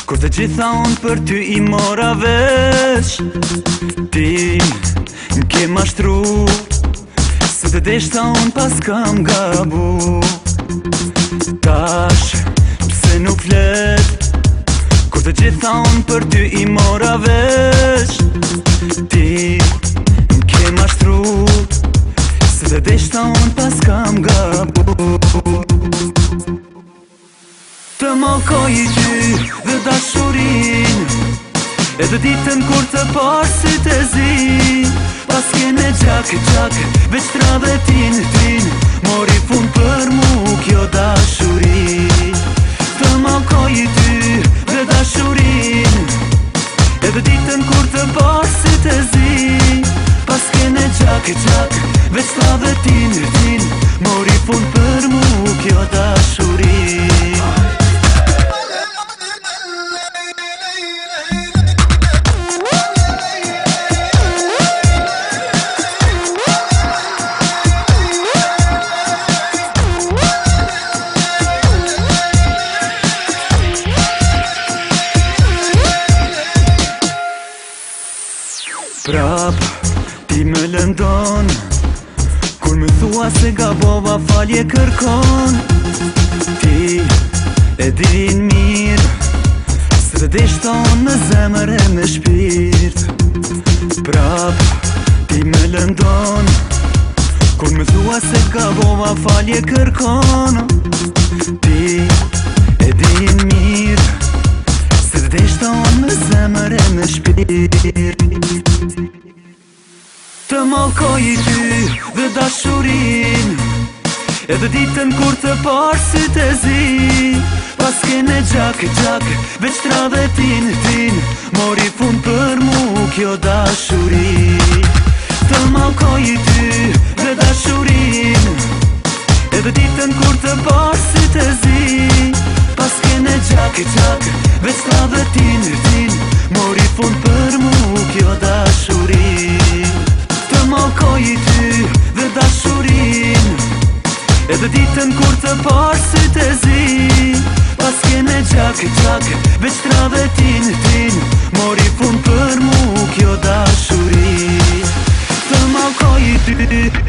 Kur të gjitha unë për ty i mora vesh, ti m'ke mashtru, se të deshta unë pas kam gabu. Tash, pse nuk flet, kur të gjitha unë për ty i mora vesh, ti m'ke mashtru, se të deshta unë pas kam gabu. Të mokoj i ty dhe dashurin, edhe ditën kur të parë si të zi, pas kene gjak, veç tra dhe tin, mori fund për mu kjo dashuri. Të mokoj i ty dhe dashurin, edhe ditën kur të parë si të zi, pas kene gjak, veç tra dhe tin, mori fund për mu kjo dashuri. Prap, ti më lëndon, kur më thua se gabova falje kërkon. Ti e din mirë, se të deshton në zemër e me shpirt. Prap, ti më lëndon, kur më thua se gabova falje kërkon. Ti e din mirë, se të deshton në zemër e me shpirt. Të mokoj i ty dhe dashurin, edhe ditën kur të parë si të zi, pas kene gjak, veç tra dhe tin, mori fund për mu kjo dashuri. Të mokoj i ty dhe dashurin, edhe ditën kur të parë si të zi, pas kene gjak, veç tra dhe tin, mori fund për mu kjo dashuri. Të mokoj i ty dhe dashurin, edhe ditën kur të parë si të zi, pas kene gjak, veç tra dhe tin, mori fund për mu kjo dashuri. Të mokoj i ty